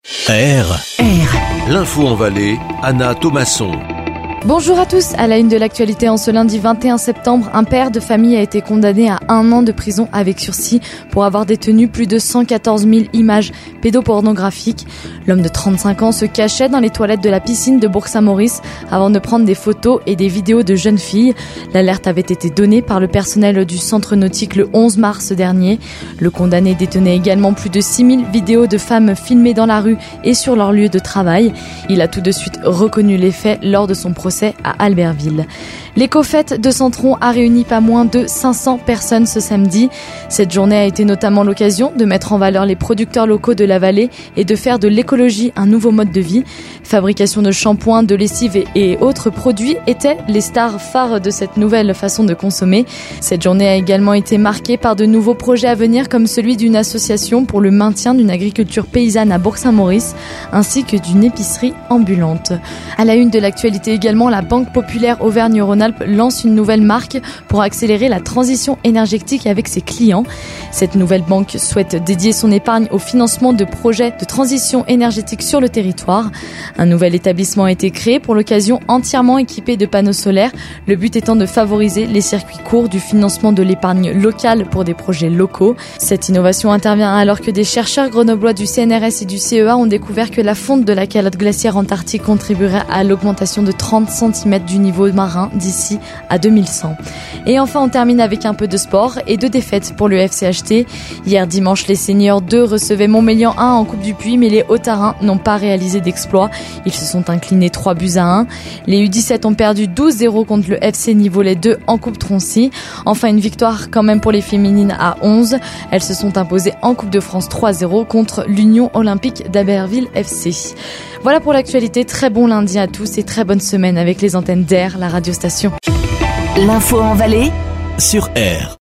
R. L'info en Valais, Anna Thomasson. Bonjour à tous, à la une de l'actualité en ce lundi 21 septembre, un père de famille a été condamné à 1 an de prison avec sursis pour avoir détenu plus de 114 000 images pédopornographiques. L'homme de 35 ans se cachait dans les toilettes de la piscine de Bourg-Saint-Maurice avant de prendre des photos et des vidéos de jeunes filles. L'alerte avait été donnée par le personnel du centre nautique le 11 mars dernier. Le condamné détenait également plus de 6 000 vidéos de femmes filmées dans la rue et sur leur lieu de travail. Il a tout de suite reconnu les faits lors de son procès à Albertville. L'éco-fête de Centron a réuni pas moins de 500 personnes ce samedi. Cette journée a été notamment l'occasion de mettre en valeur les producteurs locaux de la vallée et de faire de l'écologie un nouveau mode de vie. Fabrication de shampoings, de lessive et autres produits étaient les stars phares de cette nouvelle façon de consommer. Cette journée a également été marquée par de nouveaux projets à venir comme celui d'une association pour le maintien d'une agriculture paysanne à Bourg-Saint-Maurice ainsi que d'une épicerie ambulante. À la une de l'actualité également, la Banque Populaire Auvergne-Rhône-Alpes lance une nouvelle marque pour accélérer la transition énergétique avec ses clients. Cette nouvelle banque souhaite dédier son épargne au financement de projets de transition énergétique sur le territoire. Un nouvel établissement a été créé pour l'occasion entièrement équipé de panneaux solaires, le but étant de favoriser les circuits courts du financement de l'épargne locale pour des projets locaux. Cette innovation intervient alors que des chercheurs grenoblois du CNRS et du CEA ont découvert que la fonte de la calotte glaciaire antarctique contribuerait à l'augmentation de 30 cm du niveau marin d'ici à 2100. Et enfin, on termine avec un peu de sport et de défaites pour le FCHT. Hier dimanche, les seniors 2 recevaient Montmélian 1 en Coupe du Puy, mais les Hauts-Tarins n'ont pas réalisé d'exploit. Ils se sont inclinés 3-1. Les U17 ont perdu 12-0 contre le FC Nivolet 2 en Coupe Troncy. Enfin, une victoire quand même pour les féminines à 11. Elles se sont imposées en Coupe de France 3-0 contre l'Union Olympique d'Albertville FC. Voilà pour l'actualité. Très bon lundi à tous et très bonne semaine avec les antennes d'Air, la radiostation. L'info en Valais Sur R.